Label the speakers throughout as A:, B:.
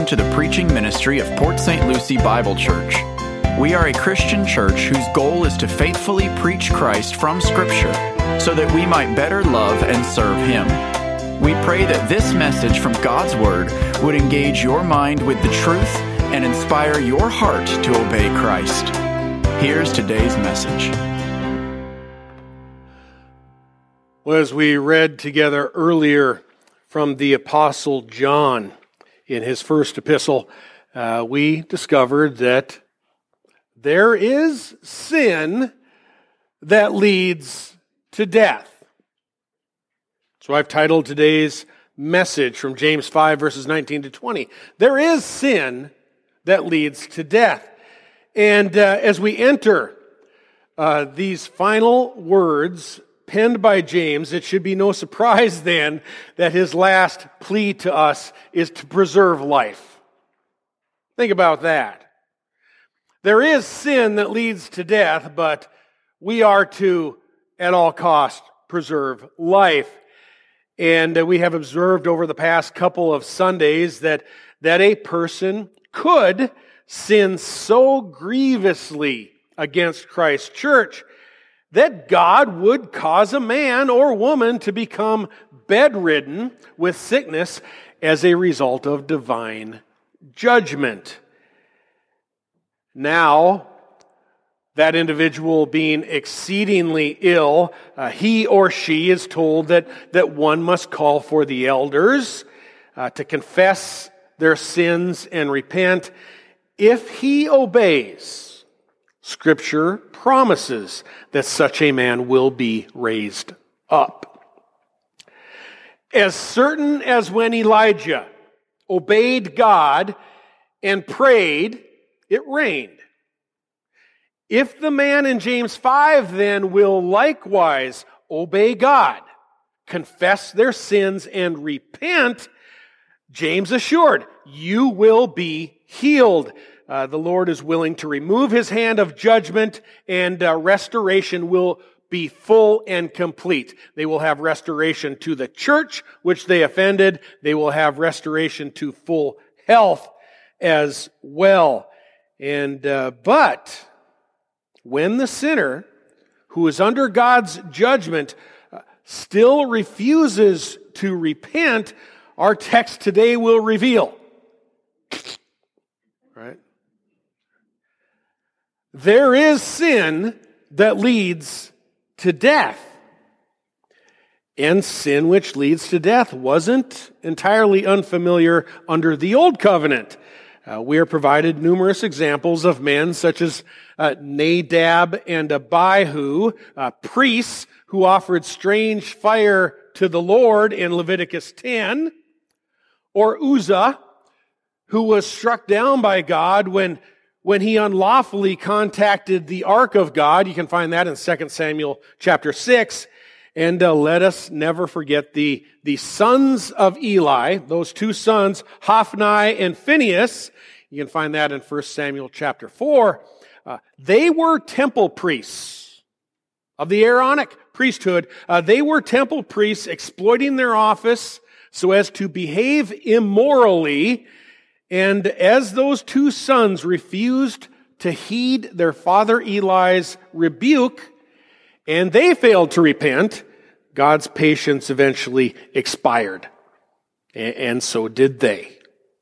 A: welcome to the preaching ministry of Port St. Lucie Bible Church. We are a Christian church whose goal is to faithfully preach Christ from Scripture so that we might better love and serve Him. We pray that this message from God's Word would engage your mind with the truth and inspire your heart to obey Christ. Here's today's message.
B: Well, as we read together earlier from the Apostle John in his first epistle, we discovered that there is sin that leads to death. So I've titled today's message from James 5, verses 19 to 20. There is sin that leads to death. And as we enter these final words penned by James, it should be no surprise then that his last plea to us is to preserve life. Think about that. There is sin that leads to death, but we are to, at all costs, preserve life. And we have observed over the past couple of Sundays that a person could sin so grievously against Christ's church that God would cause a man or woman to become bedridden with sickness as a result of divine judgment. Now, that individual being exceedingly ill, he or she is told that one must call for the elders to confess their sins and repent. If he obeys, Scripture promises that such a man will be raised up. As certain as when Elijah obeyed God and prayed, it rained. If the man in James 5 then will likewise obey God, confess their sins and repent, James assured, you will be healed. The Lord is willing to remove His hand of judgment, and restoration will be full and complete. They will have restoration to the church, which they offended. They will have restoration to full health as well. But when the sinner who is under God's judgment still refuses to repent, our text today will reveal. Right? There is sin that leads to death. And sin which leads to death wasn't entirely unfamiliar under the Old Covenant. We are provided numerous examples of men such as Nadab and Abihu, priests who offered strange fire to the Lord in Leviticus 10, or Uzzah, who was struck down by God when he unlawfully contacted the ark of God. You can find that in 2 Samuel chapter 6. And let us never forget the sons of Eli, those two sons, Hophni and Phinehas. You can find that in 1 Samuel chapter 4. They were temple priests of the Aaronic priesthood. They were temple priests exploiting their office so as to behave immorally. And as those two sons refused to heed their father Eli's rebuke, and they failed to repent, God's patience eventually expired. And so did they.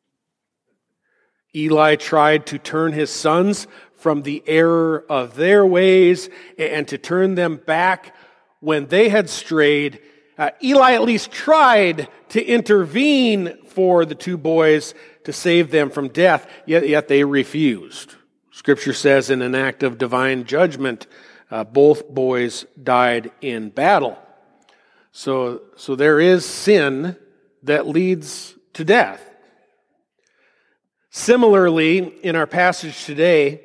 B: Eli tried to turn his sons from the error of their ways and to turn them back when they had strayed. Eli at least tried to intervene for the two boys to save them from death, yet they refused. Scripture says in an act of divine judgment, both boys died in battle. So there is sin that leads to death. Similarly, in our passage today,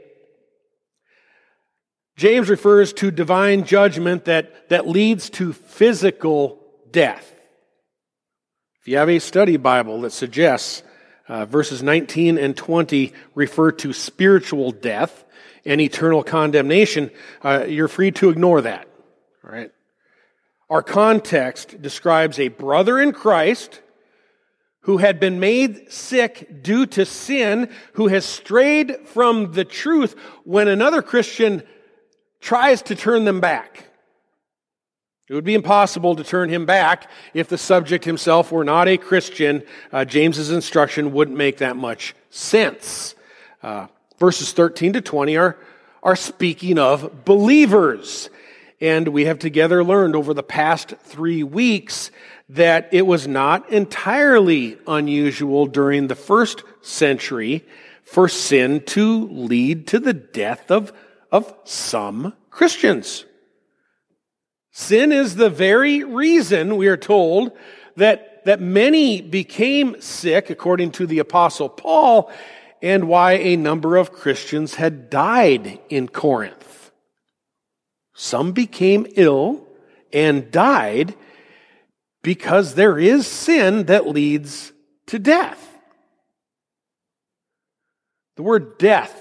B: James refers to divine judgment that leads to physical death. If you have a study Bible that suggests verses 19 and 20 refer to spiritual death and eternal condemnation, you're free to ignore that. All right? Our context describes a brother in Christ who had been made sick due to sin, who has strayed from the truth when another Christian tries to turn them back. It would be impossible to turn him back if the subject himself were not a Christian. James's instruction wouldn't make that much sense. Verses 13 to 20 are speaking of believers. And we have together learned over the past 3 weeks that it was not entirely unusual during the first century for sin to lead to the death of some Christians. Sin is the very reason, we are told, that many became sick, according to the Apostle Paul, and why a number of Christians had died in Corinth. Some became ill and died because there is sin that leads to death. The word death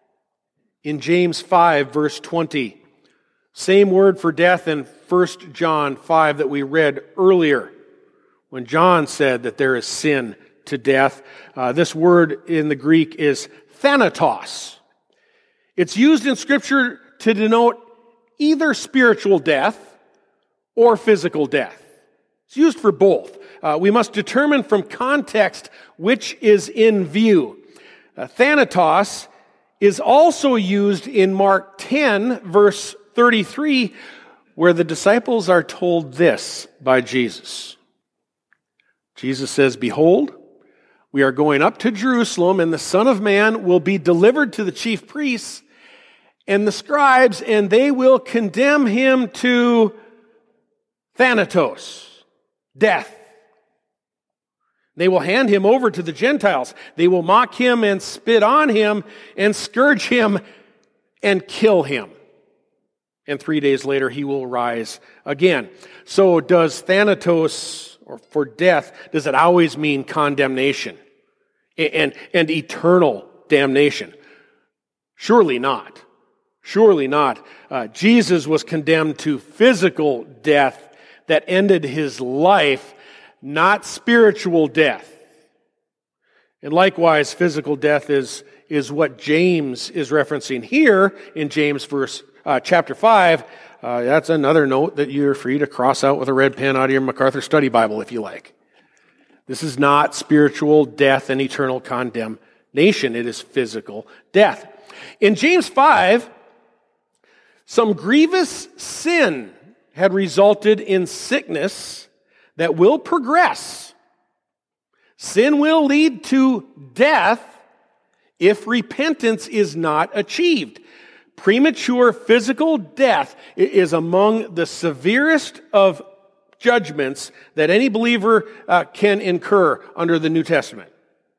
B: in James 5, verse 20, same word for death in 1 John 5 that we read earlier, when John said that there is sin to death. This word in the Greek is thanatos. It's used in Scripture to denote either spiritual death or physical death. It's used for both. We must determine from context which is in view. Thanatos is also used in Mark 10, verse 33, where the disciples are told this by Jesus. Jesus says, "Behold, we are going up to Jerusalem, and the Son of Man will be delivered to the chief priests and the scribes, and they will condemn him to thanatos, death. They will hand him over to the Gentiles. They will mock him and spit on him and scourge him and kill him. And 3 days later he will rise again." So does thanatos, or for death, does it always mean condemnation and eternal damnation? Surely not. Surely not. Jesus was condemned to physical death that ended his life, not spiritual death. And likewise, physical death is what James is referencing here in James chapter 5. That's another note that you're free to cross out with a red pen out of your MacArthur Study Bible if you like. This is not spiritual death and eternal condemnation. It is physical death. In James 5, some grievous sin had resulted in sickness that will progress. Sin will lead to death if repentance is not achieved. Premature physical death is among the severest of judgments that any believer can incur under the New Testament.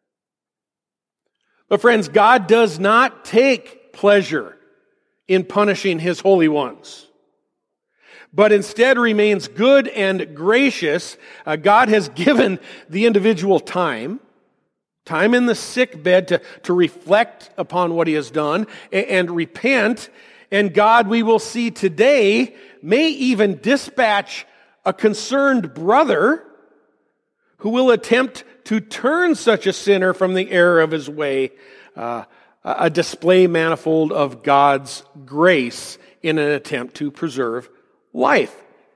B: But friends, God does not take pleasure in punishing His holy ones, but instead remains good and gracious. God has given the individual time in the sick bed to reflect upon what he has done and repent. And God, we will see today, may even dispatch a concerned brother who will attempt to turn such a sinner from the error of his way, a display manifold of God's grace in an attempt to preserve life.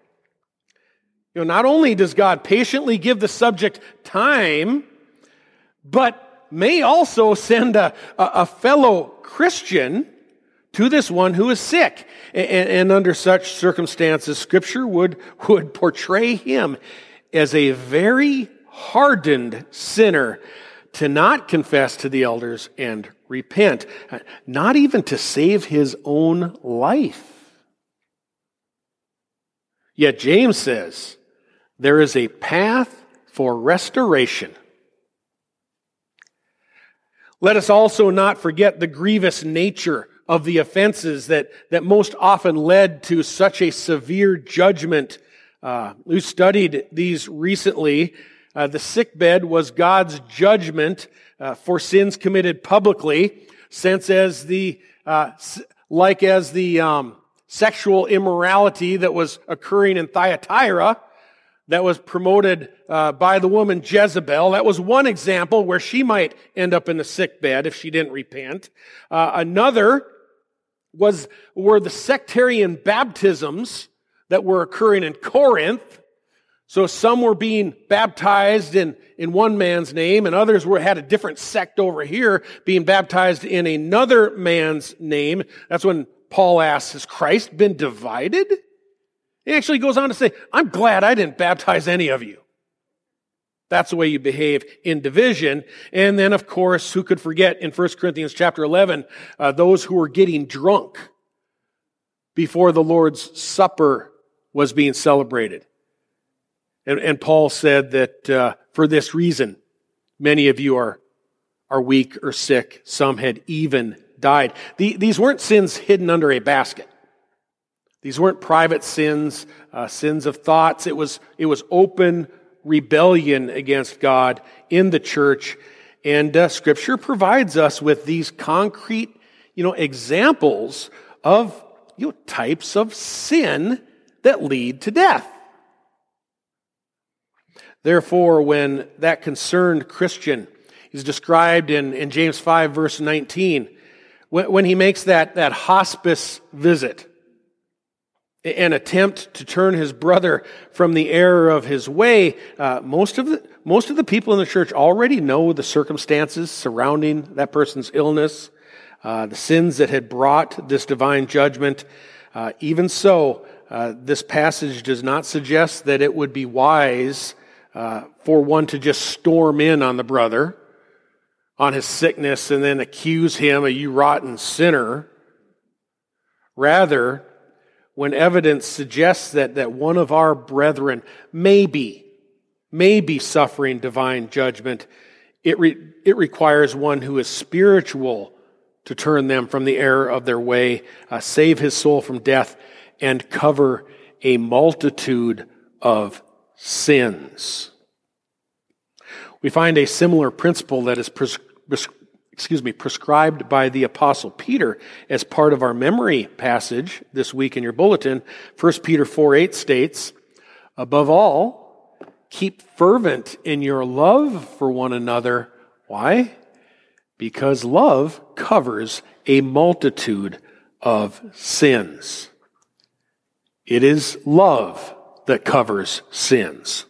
B: Not only does God patiently give the subject time, but may also send a fellow Christian to this one who is sick. And under such circumstances, Scripture would portray him as a very hardened sinner to not confess to the elders and repent, not even to save his own life. Yet James says there is a path for restoration. Let us also not forget the grievous nature of the offenses that most often led to such a severe judgment. We studied these recently. The sickbed was God's judgment for sins committed publicly, since as the sexual immorality that was occurring in Thyatira, that was promoted by the woman Jezebel. That was one example where she might end up in the sick bed if she didn't repent. Another were the sectarian baptisms that were occurring in Corinth. So some were being baptized in one man's name, and others had a different sect over here being baptized in another man's name. That's when Paul asks, has Christ been divided? He actually goes on to say, I'm glad I didn't baptize any of you. That's the way you behave in division. And then, of course, who could forget in 1 Corinthians chapter 11, those who were getting drunk before the Lord's Supper was being celebrated. And Paul said that for this reason, many of you are weak or sick. Some had even died. These weren't sins hidden under a basket. These weren't private sins, sins of thoughts. It was open rebellion against God in the church. And Scripture provides us with these concrete, examples of types of sin that lead to death. Therefore, when that concerned Christian is described in James 5, verse 19, when he makes that hospice visit, an attempt to turn his brother from the error of his way, most of the people in the church already know the circumstances surrounding that person's illness, the sins that had brought this divine judgment. Even so, this passage does not suggest that it would be wise for one to just storm in on the brother, on his sickness, and then accuse him of you rotten sinner. Rather, when evidence suggests that one of our brethren may be suffering divine judgment, it requires one who is spiritual to turn them from the error of their way, save his soul from death, and cover a multitude of sins. We find a similar principle that is prescribed by the Apostle Peter as part of our memory passage this week in your bulletin. 1 Peter 4:8 states, above all, keep fervent in your love for one another. Why? Because love covers a multitude of sins. It is love that covers sins.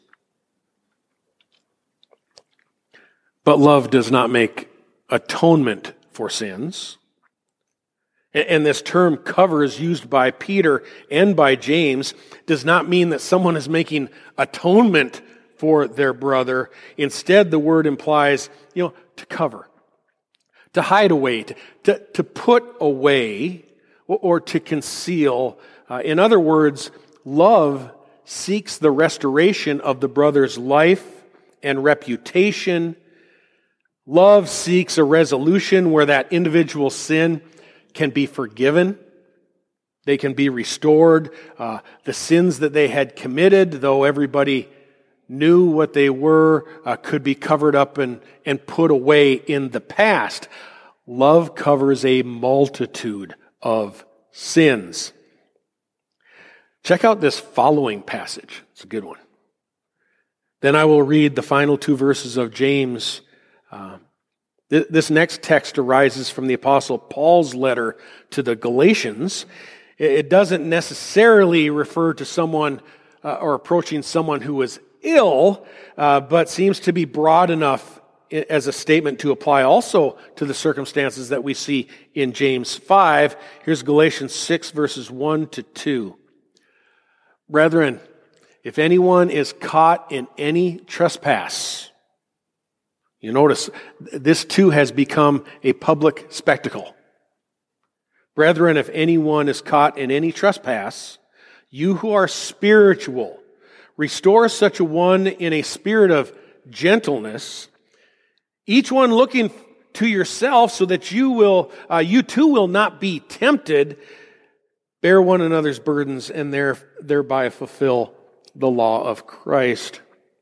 B: But love does not make atonement for sins. And this term covers, used by Peter and by James, does not mean that someone is making atonement for their brother. Instead, the word implies, to cover, to hide away, to put away, or to conceal. In other words, love seeks the restoration of the brother's life and reputation. Love seeks a resolution where that individual sin can be forgiven. They can be restored. The sins that they had committed, though everybody knew what they were, could be covered up and put away in the past. Love covers a multitude of sins. Check out this following passage. It's a good one. Then I will read the final two verses of James. This next text arises from the Apostle Paul's letter to the Galatians. It doesn't necessarily refer to someone or approaching someone who was ill, but seems to be broad enough as a statement to apply also to the circumstances that we see in James 5. Here's Galatians 6, verses 1 to 2. Brethren, if anyone is caught in any trespass, you notice, this too has become a public spectacle. Brethren, if anyone is caught in any trespass, you who are spiritual, restore such a one in a spirit of gentleness, each one looking to yourself so that you too will not be tempted. Bear one another's burdens and thereby fulfill the law of Christ.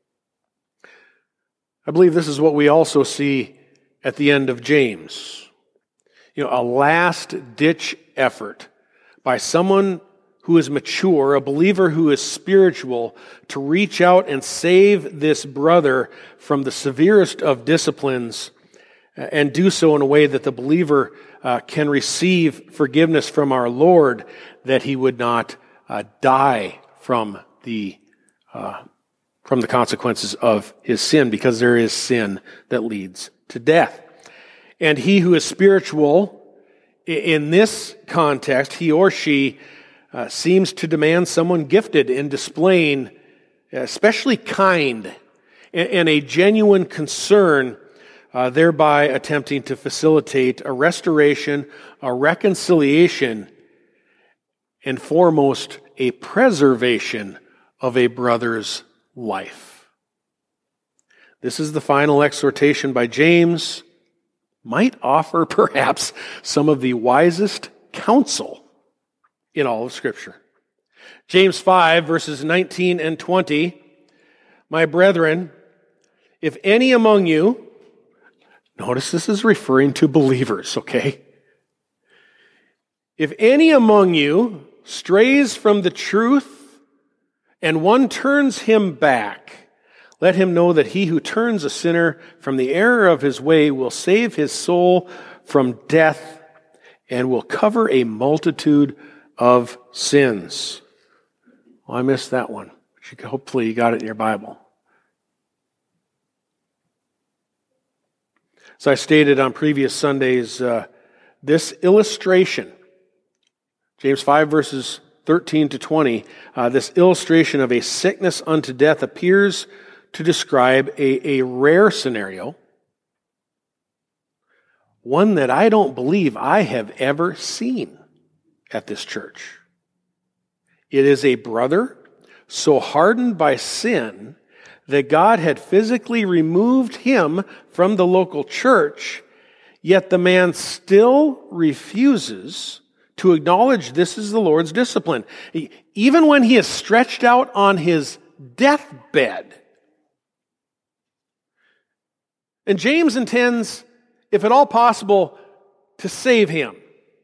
B: I believe this is what we also see at the end of James. A last-ditch effort by someone who is mature, a believer who is spiritual, to reach out and save this brother from the severest of disciplines and do so in a way that the believer can receive forgiveness from our Lord, that he would not die from the consequences of his sin, because there is sin that leads to death. And he who is spiritual, in this context, he or she seems to demand someone gifted in displaying especially kind and a genuine concern, thereby attempting to facilitate a restoration, a reconciliation, and foremost, a preservation of a brother's life. This is the final exhortation by James, might offer perhaps some of the wisest counsel in all of Scripture. James 5, verses 19 and 20, my brethren, if any among you, notice this is referring to believers, okay? If any among you strays from the truth and one turns him back, let him know that he who turns a sinner from the error of his way will save his soul from death and will cover a multitude of sins. Well, I missed that one. Hopefully you got it in your Bible. So I stated on previous Sundays, this illustration, James 5 verses 13 to 20, this illustration of a sickness unto death appears to describe a rare scenario, one that I don't believe I have ever seen at this church. It is a brother so hardened by sin that God had physically removed him from the local church, yet the man still refuses to acknowledge this is the Lord's discipline. Even when he is stretched out on his deathbed. And James intends, if at all possible, to save him.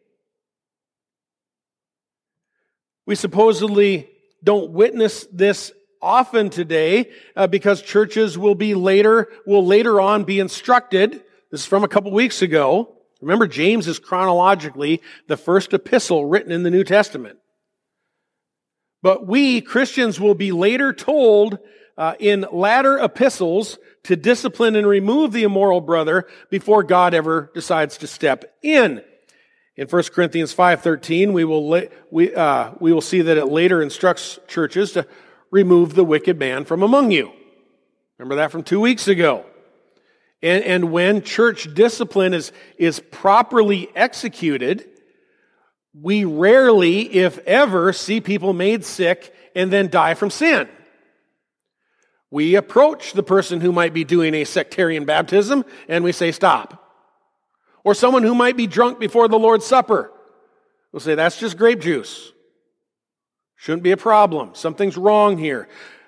B: We supposedly don't witness this often today because churches will later on be instructed. This is from a couple weeks ago. Remember, James is chronologically the first epistle written in the New Testament. But we, Christians, will be later told in latter epistles to discipline and remove the immoral brother before God ever decides to step in. In 1 Corinthians 5:13, we will see that it later instructs churches to remove the wicked man from among you. Remember that from 2 weeks ago. And when church discipline is properly executed, we rarely, if ever, see people made sick and then die from sin. We approach the person who might be doing a sectarian baptism and we say, stop. Or someone who might be drunk before the Lord's Supper. We'll say, that's just grape juice. Shouldn't be a problem. Something's wrong here.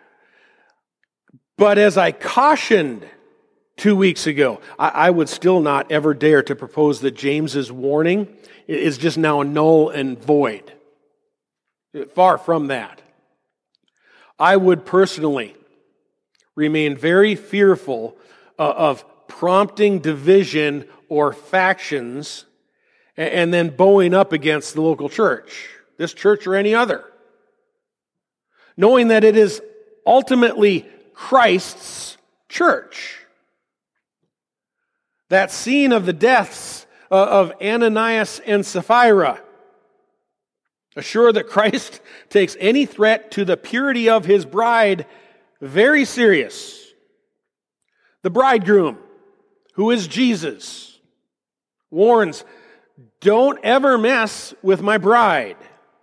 B: But as I cautioned 2 weeks ago, I would still not ever dare to propose that James's warning is just now null and void. Far from that. I would personally remain very fearful of prompting division or factions and then bowing up against the local church, this church or any other. Knowing that it is ultimately Christ's church. That scene of the deaths of Ananias and Sapphira assure that Christ takes any threat to the purity of his bride very serious. The bridegroom, who is Jesus, warns, don't ever mess with my bride.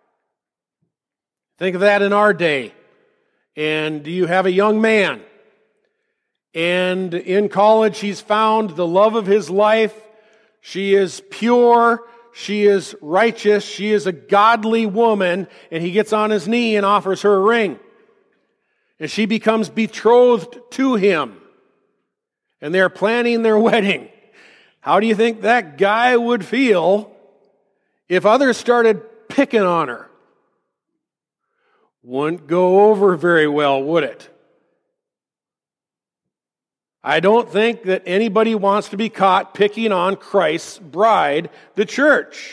B: Think of that in our day. And you have a young man, and in college he's found the love of his life. She is pure, she is righteous, she is a godly woman, and he gets on his knee and offers her a ring. And she becomes betrothed to him. And they're planning their wedding. How do you think that guy would feel if others started picking on her? wouldn't go over very well, would it? I don't think that anybody wants to be caught picking on Christ's bride, the church.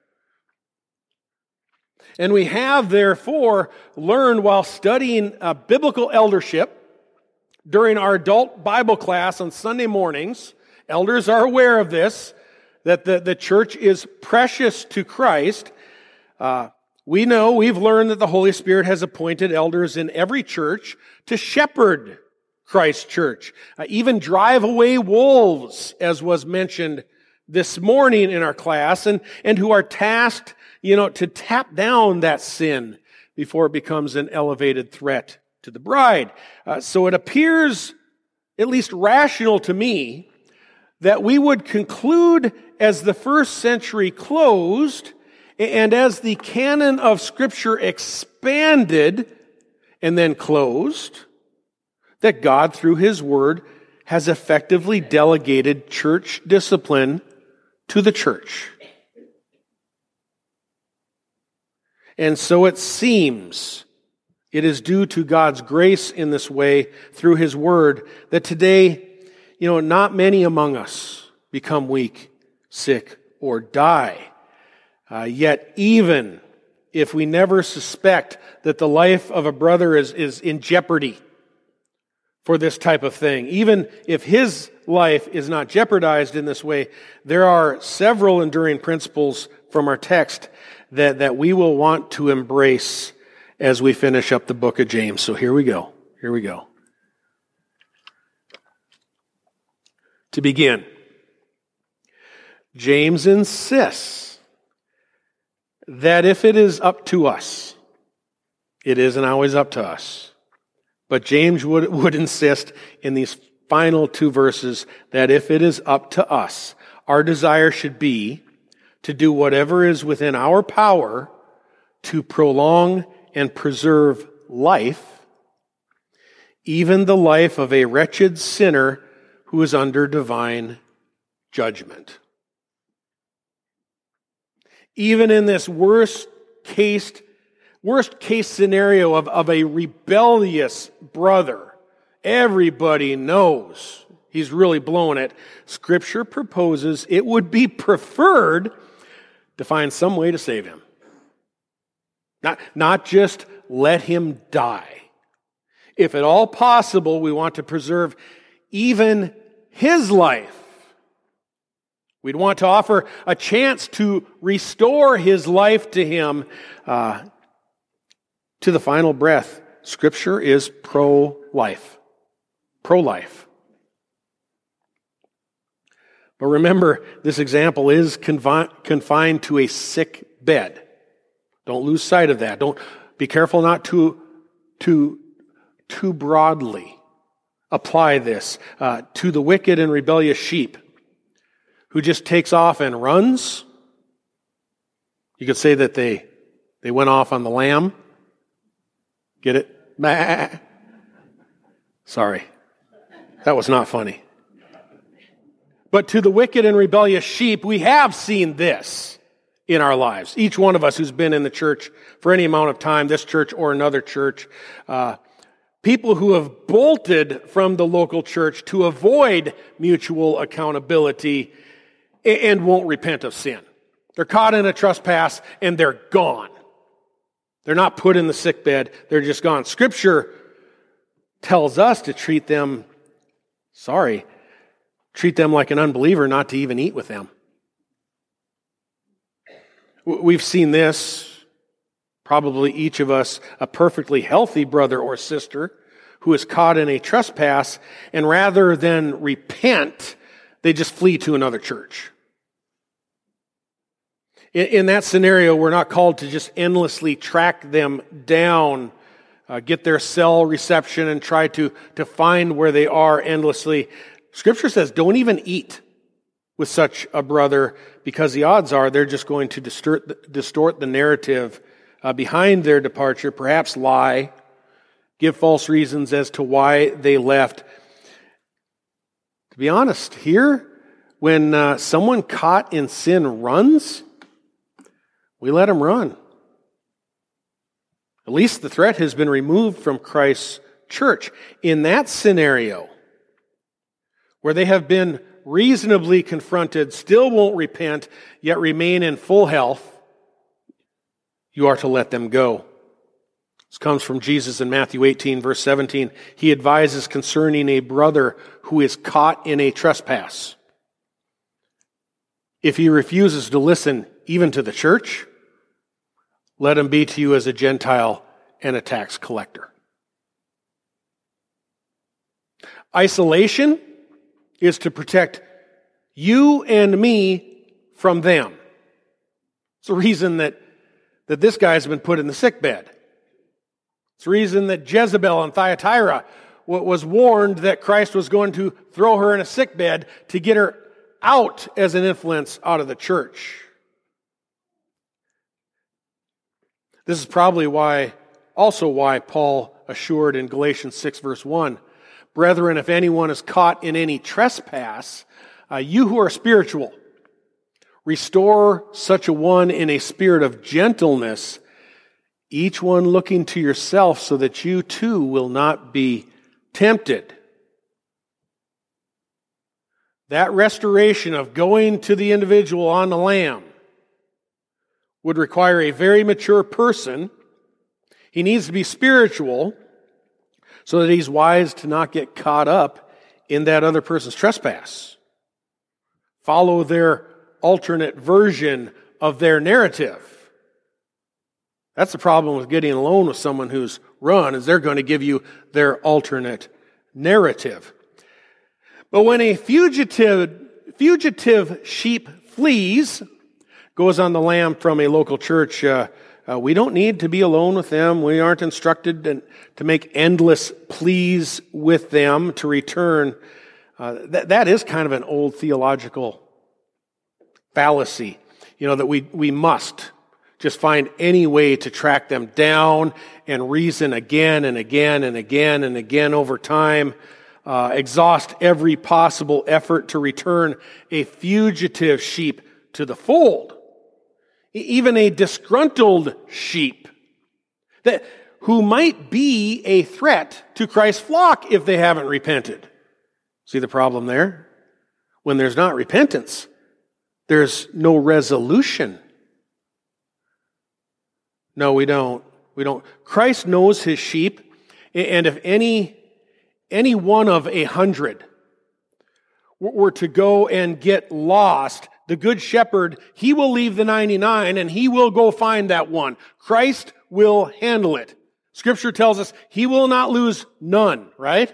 B: And we have, therefore, learned while studying biblical eldership during our adult Bible class on Sunday mornings, elders are aware of this, that the church is precious to Christ. We've learned that the Holy Spirit has appointed elders in every church to shepherd Christ's church, even drive away wolves, as was mentioned this morning in our class, and who are tasked, to tap down that sin before it becomes an elevated threat to the bride. So it appears, at least rational to me, that we would conclude as the first century closed, and as the canon of Scripture expanded and then closed, that God, through His Word, has effectively delegated church discipline to the church. And so it seems it is due to God's grace in this way, through His Word, that today, not many among us become weak, sick, or die. Yet even if we never suspect that the life of a brother is in jeopardy for this type of thing, even if his life is not jeopardized in this way, there are several enduring principles from our text that we will want to embrace as we finish up the book of James. So here we go. To begin, James insists that if it is up to us, it isn't always up to us. But James would insist in these final two verses that if it is up to us, our desire should be to do whatever is within our power to prolong and preserve life, even the life of a wretched sinner who is under divine judgment. Even in this worst case scenario of a rebellious brother, everybody knows he's really blowing it. Scripture proposes it would be preferred to find some way to save him. Not just let him die. If at all possible, we want to preserve even his life. We'd want to offer a chance to restore his life to him to the final breath. Scripture is pro-life. Pro-life. But remember, this example is confined to a sick bed. Don't lose sight of that. Don't be careful not to too broadly apply this to the wicked and rebellious sheep who just takes off and runs. You could say that they went off on the lamb. Get it? Bah. Sorry. That was not funny. But to the wicked and rebellious sheep, we have seen this in our lives. Each one of us who's been in the church for any amount of time, this church or another church, people who have bolted from the local church to avoid mutual accountability and won't repent of sin. They're caught in a trespass and they're gone. They're not put in the sickbed. They're just gone. Scripture tells us to treat them like an unbeliever, not to even eat with them. We've seen this, probably each of us, a perfectly healthy brother or sister who is caught in a trespass, and rather than repent, they just flee to another church. In that scenario, we're not called to just endlessly track them down, get their cell reception and try to find where they are endlessly. Scripture says don't even eat with such a brother, because the odds are they're just going to distort the narrative behind their departure, perhaps lie, give false reasons as to why they left. To be honest, here, when someone caught in sin runs, we let them run. At least the threat has been removed from Christ's church. In that scenario, where they have been reasonably confronted, still won't repent, yet remain in full health, you are to let them go. This comes from Jesus in Matthew 18, verse 17. He advises concerning a brother who is caught in a trespass. If he refuses to listen even to the church, let him be to you as a Gentile and a tax collector. Isolation is to protect you and me from them. It's the reason that this guy's been put in the sick bed. It's the reason that Jezebel and Thyatira was warned that Christ was going to throw her in a sick bed to get her out as an influence out of the church. This is probably why Paul assured in Galatians 6, verse 1, "Brethren, if anyone is caught in any trespass, you who are spiritual, restore such a one in a spirit of gentleness, each one looking to yourself so that you too will not be tempted." That restoration of going to the individual on the lam would require a very mature person. He needs to be spiritual so that he's wise to not get caught up in that other person's trespass. Follow their alternate version of their narrative. That's the problem with getting alone with someone who's run, is they're going to give you their alternate narrative. But when a fugitive sheep flees, goes on the lam from a local church, we don't need to be alone with them. We aren't instructed to make endless pleas with them to return. That is kind of an old theological fallacy, that we must just find any way to track them down and reason again and again and again and again over time, exhaust every possible effort to return a fugitive sheep to the fold. Even a disgruntled sheep who might be a threat to Christ's flock if they haven't repented. See the problem there? When there's not repentance, there's no resolution. No, we don't. Christ knows his sheep, and if any one of 100 were to go and get lost, the good shepherd, he will leave the 99 and he will go find that one. Christ will handle it. Scripture tells us he will not lose none, right?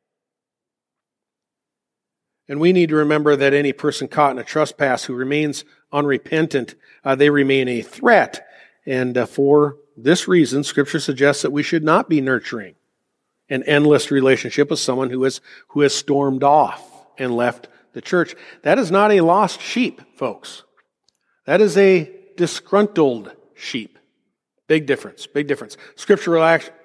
B: And we need to remember that any person caught in a trespass who remains unrepentant, they remain a threat. And for this reason, Scripture suggests that we should not be nurturing an endless relationship with someone who has stormed off and left the church. That is not a lost sheep, folks. That is a disgruntled sheep. Big difference. Scriptural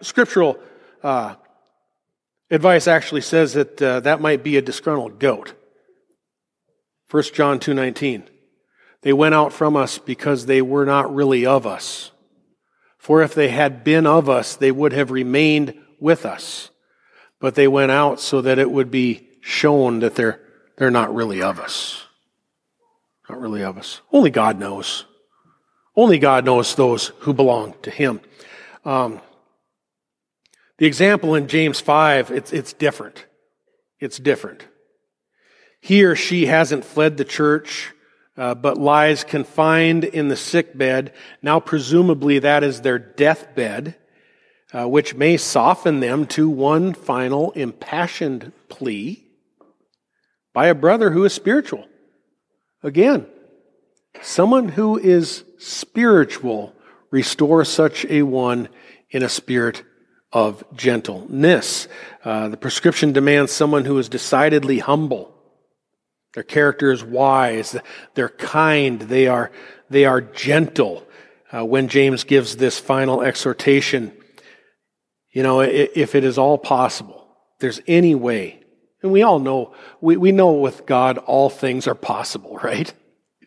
B: advice actually says that that might be a disgruntled goat. 1 John 2:19. They went out from us because they were not really of us. For if they had been of us, they would have remained with us. But they went out so that it would be shown that they're not really of us. Not really of us. Only God knows. Only God knows those who belong to him. The example in James 5, it's different. It's different. He or she hasn't fled the church, but lies confined in the sick bed. Now presumably that is their deathbed, which may soften them to one final impassioned plea by a brother who is spiritual. Again, someone who is spiritual restores such a one in a spirit of gentleness. The prescription demands someone who is decidedly humble. Their character is wise. They're kind. They are gentle. When James gives this final exhortation, if it is all possible, if there's any way, and we all know, we know with God all things are possible, right?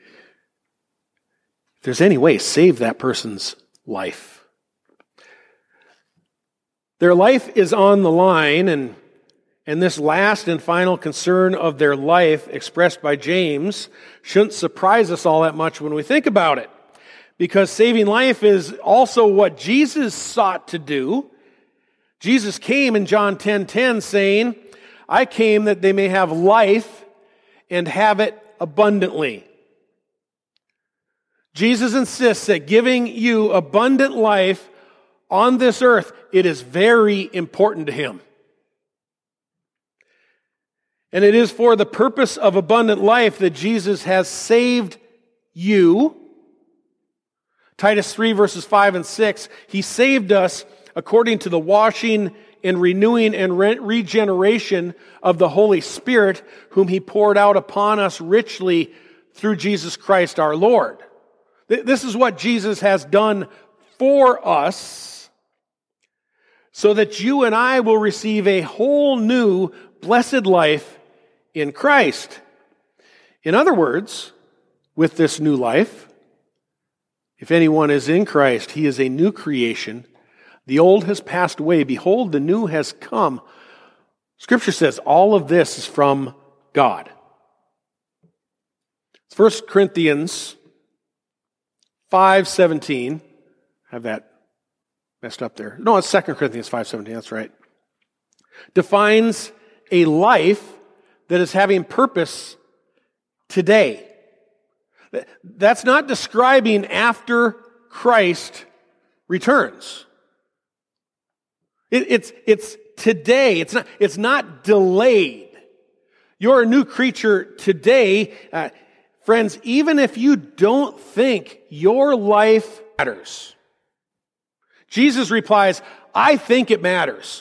B: If there's any way, save that person's life. Their life is on the line, and this last and final concern of their life expressed by James shouldn't surprise us all that much when we think about it. Because saving life is also what Jesus sought to do. Jesus came in John 10:10 saying, I came that they may have life and have it abundantly. Jesus insists that giving you abundant life on this earth, it is very important to him. And it is for the purpose of abundant life that Jesus has saved you. Titus 3 verses 5 and 6, he saved us according to the washing and renewing and regeneration of the Holy Spirit, whom he poured out upon us richly through Jesus Christ our Lord. This is what Jesus has done for us, so that you and I will receive a whole new blessed life in Christ. In other words, with this new life, if anyone is in Christ, he is a new creation. The old has passed away. Behold, the new has come. Scripture says all of this is from God. 1 Corinthians 5:17. I have that messed up there. No, it's 2 Corinthians 5:17. That's right. Defines a life that is having purpose today. That's not describing after Christ returns. It's today. It's not delayed. You're a new creature today. Friends, even if you don't think your life matters, Jesus replies, I think it matters.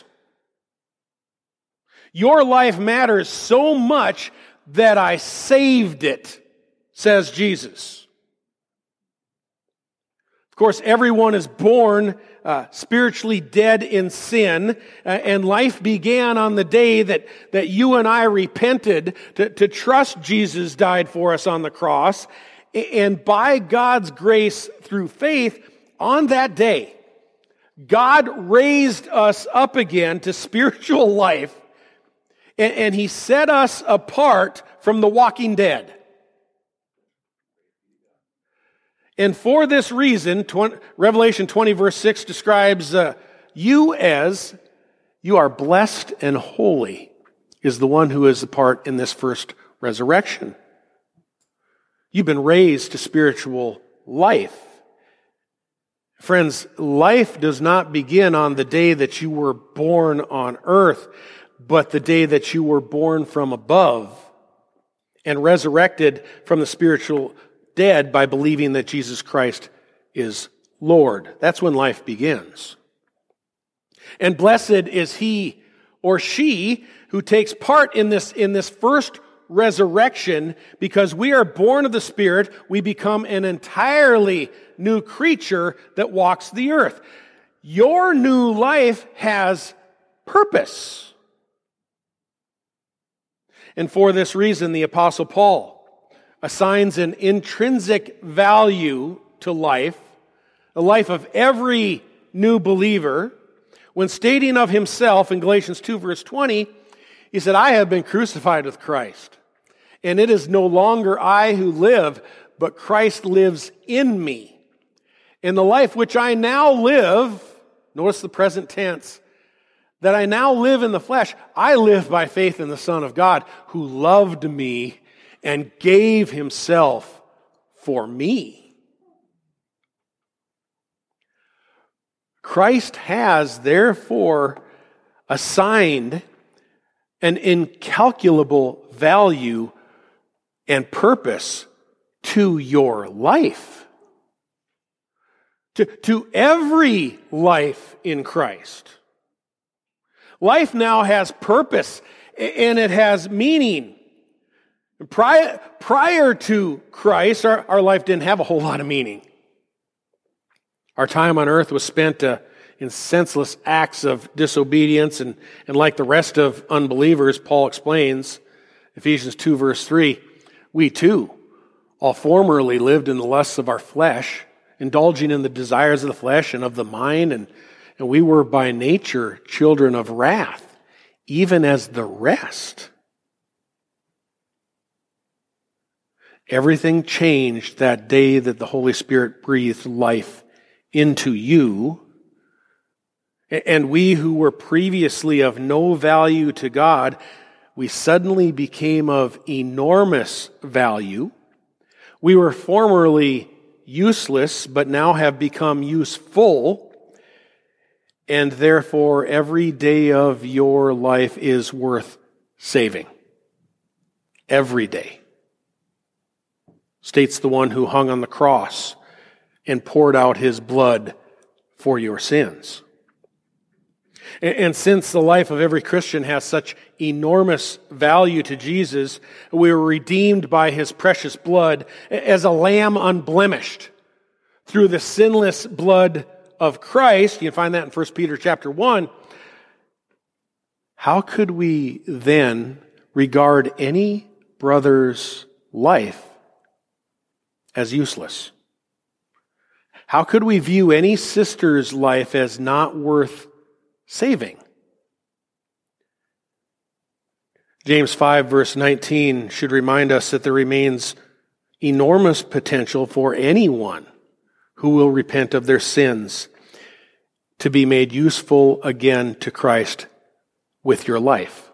B: Your life matters so much that I saved it, says Jesus. Of course, everyone is born spiritually dead in sin, and life began on the day that you and I repented to trust Jesus died for us on the cross. And by God's grace through faith, on that day, God raised us up again to spiritual life, and he set us apart from the walking dead. And for this reason, Revelation 20 verse 6 describes you as, you are blessed and holy, is the one who is a part in this first resurrection. You've been raised to spiritual life. Friends, life does not begin on the day that you were born on earth, but the day that you were born from above and resurrected from the spiritual dead by believing that Jesus Christ is Lord. That's when life begins. And blessed is he or she who takes part in this first resurrection, because we are born of the Spirit, we become an entirely new creature that walks the earth. Your new life has purpose. And for this reason, the Apostle Paul assigns an intrinsic value to life, the life of every new believer, when stating of himself in Galatians 2 verse 20, he said, I have been crucified with Christ, and it is no longer I who live, but Christ lives in me. In the life which I now live, notice the present tense, that I now live in the flesh, I live by faith in the Son of God, who loved me and gave himself for me. Christ has, therefore, assigned an incalculable value and purpose to your life. To every life in Christ. Life now has purpose and it has meaning. Prior to Christ, our life didn't have a whole lot of meaning. Our time on earth was spent in senseless acts of disobedience, and like the rest of unbelievers, Paul explains, Ephesians 2 verse 3, we too all formerly lived in the lusts of our flesh, indulging in the desires of the flesh and of the mind, And we were by nature children of wrath, even as the rest. Everything changed that day that the Holy Spirit breathed life into you. And we who were previously of no value to God, we suddenly became of enormous value. We were formerly useless, but now have become useful. And therefore, every day of your life is worth saving. Every day. States the one who hung on the cross and poured out his blood for your sins. And since the life of every Christian has such enormous value to Jesus, we were redeemed by his precious blood as a lamb unblemished through the sinless blood of Christ. You can find that in 1 Peter chapter 1. How could we then regard any brother's life as useless? How could we view any sister's life as not worth saving? James 5 verse 19 should remind us that there remains enormous potential for anyone who will repent of their sins to be made useful again to Christ with your life.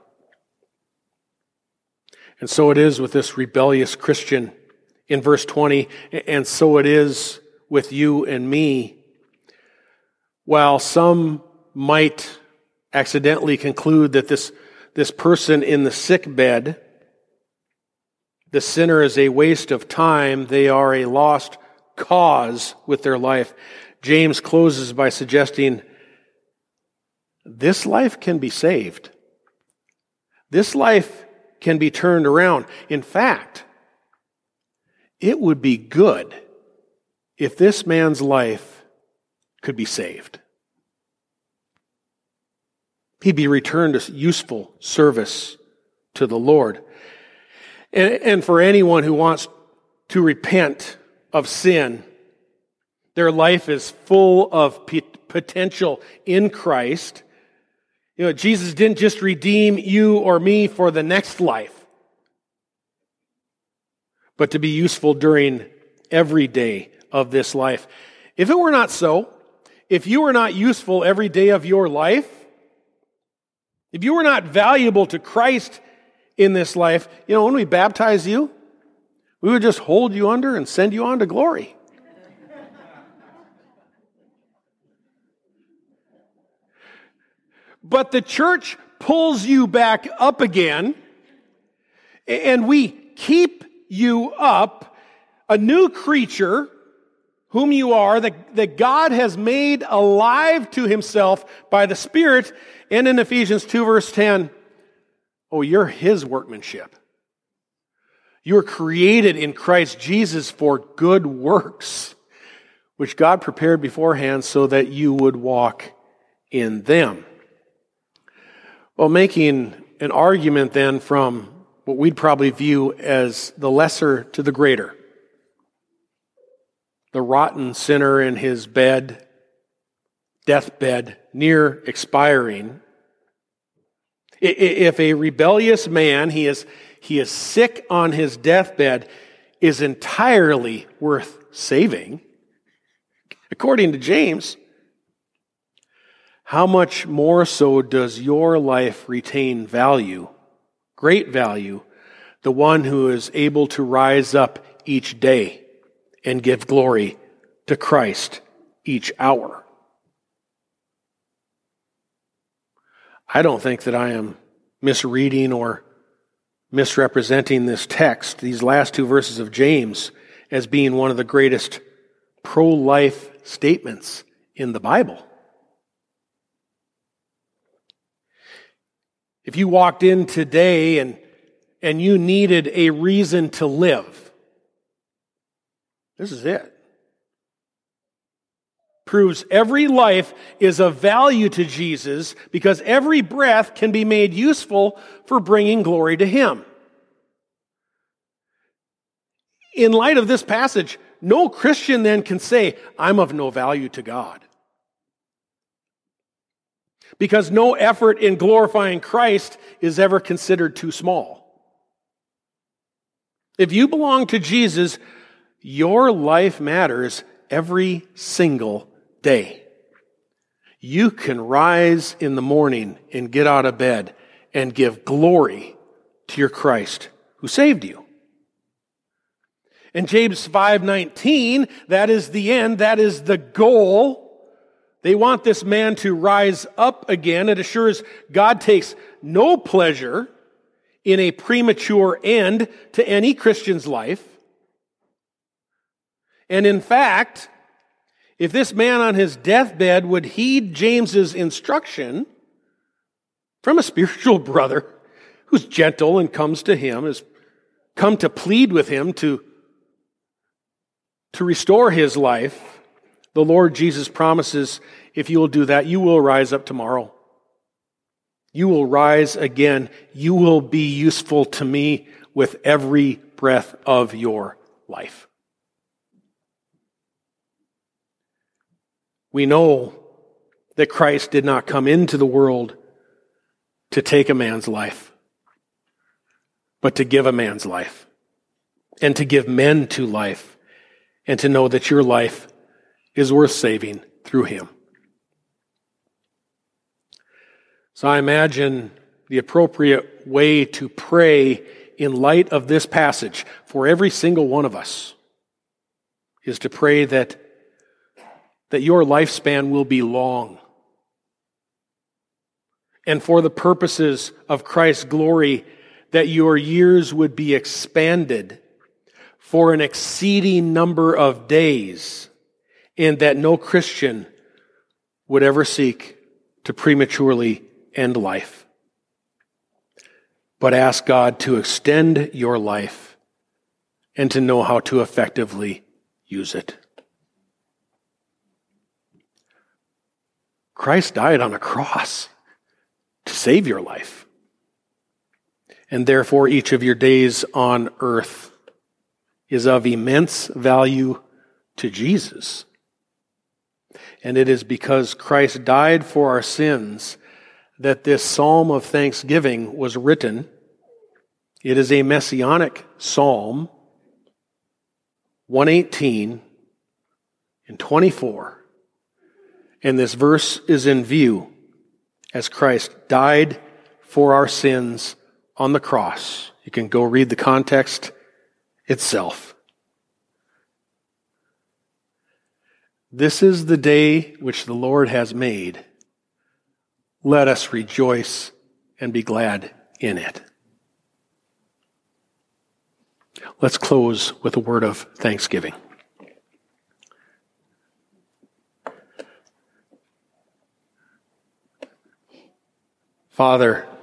B: And so it is with this rebellious Christian in verse 20, and so it is with you and me. While some might accidentally conclude that this person in the sick bed, the sinner, is a waste of time, they are a lost cause with their life. James closes by suggesting this life can be saved. This life can be turned around. In fact, it would be good if this man's life could be saved. He'd be returned to useful service to the Lord. And for anyone who wants to repent of sin, their life is full of potential in Christ. You know, Jesus didn't just redeem you or me for the next life, but to be useful during every day of this life. If it were not so, if you were not useful every day of your life, if you were not valuable to Christ in this life, you know, when we baptize you, we would just hold you under and send you on to glory. But the church pulls you back up again, and we keep you up, a new creature whom you are, that God has made alive to himself by the Spirit. And in Ephesians 2 verse 10, oh, you're his workmanship. You were created in Christ Jesus for good works, which God prepared beforehand so that you would walk in them. Well, making an argument then from what we'd probably view as the lesser to the greater, the rotten sinner in his bed, deathbed, near expiring. If a rebellious man, he is sick on his deathbed, is entirely worth saving, according to James, how much more so does your life retain value, great value, the one who is able to rise up each day and give glory to Christ each hour? I don't think that I am misreading or misrepresenting this text, these last two verses of James, as being one of the greatest pro-life statements in the Bible. If you walked in today and you needed a reason to live, this is it. Proves every life is of value to Jesus because every breath can be made useful for bringing glory to him. In light of this passage, no Christian then can say, I'm of no value to God. because no effort in glorifying Christ is ever considered too small. If you belong to Jesus, your life matters every single day. You can rise in the morning and get out of bed and give glory to your Christ who saved you. In James 5:19, that is the end, that is the goal. They want this man to rise up again. It assures God takes no pleasure in a premature end to any Christian's life. And in fact, if this man on his deathbed would heed James's instruction from a spiritual brother who's gentle and comes to him, has come to plead with him to restore his life, the Lord Jesus promises, if you will do that, you will rise up tomorrow. You will rise again. You will be useful to me with every breath of your life. We know that Christ did not come into the world to take a man's life, but to give a man's life, and to give men to life, and to know that your life is worth saving through him. So I imagine the appropriate way to pray in light of this passage for every single one of us is to pray that your lifespan will be long. And for the purposes of Christ's glory, that your years would be expanded for an exceeding number of days, and that no Christian would ever seek to prematurely end life. But ask God to extend your life and to know how to effectively use it. Christ died on a cross to save your life. And therefore, each of your days on earth is of immense value to Jesus. And it is because Christ died for our sins that this psalm of thanksgiving was written. It is a messianic psalm, 118 and 24. And this verse is in view as Christ died for our sins on the cross. You can go read the context itself. This is the day which the Lord has made. Let us rejoice and be glad in it. Let's close with a word of thanksgiving. Father,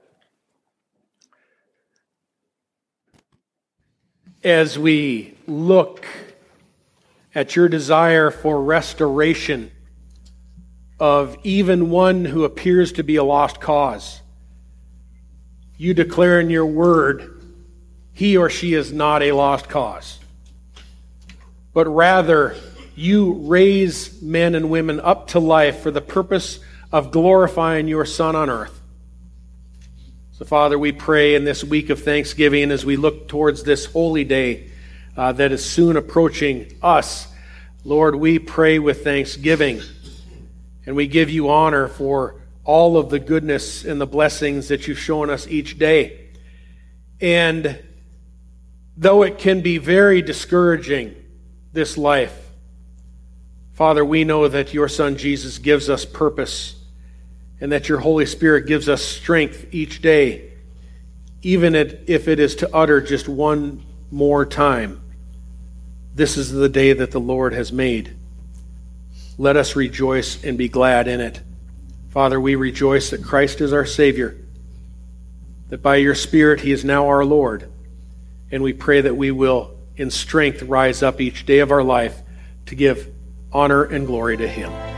B: as we look at your desire for restoration of even one who appears to be a lost cause, you declare in your word, he or she is not a lost cause, but rather you raise men and women up to life for the purpose of glorifying your Son on earth. So, Father, we pray in this week of Thanksgiving as we look towards this holy day that is soon approaching us, Lord, we pray with thanksgiving, and we give you honor for all of the goodness and the blessings that you've shown us each day. And though it can be very discouraging, this life, Father, we know that your Son Jesus gives us purpose, and that your Holy Spirit gives us strength each day, even if it is to utter just one more time, this is the day that the Lord has made. Let us rejoice and be glad in it. Father, we rejoice that Christ is our Savior, that by your Spirit he is now our Lord, and we pray that we will in strength rise up each day of our life to give honor and glory to him.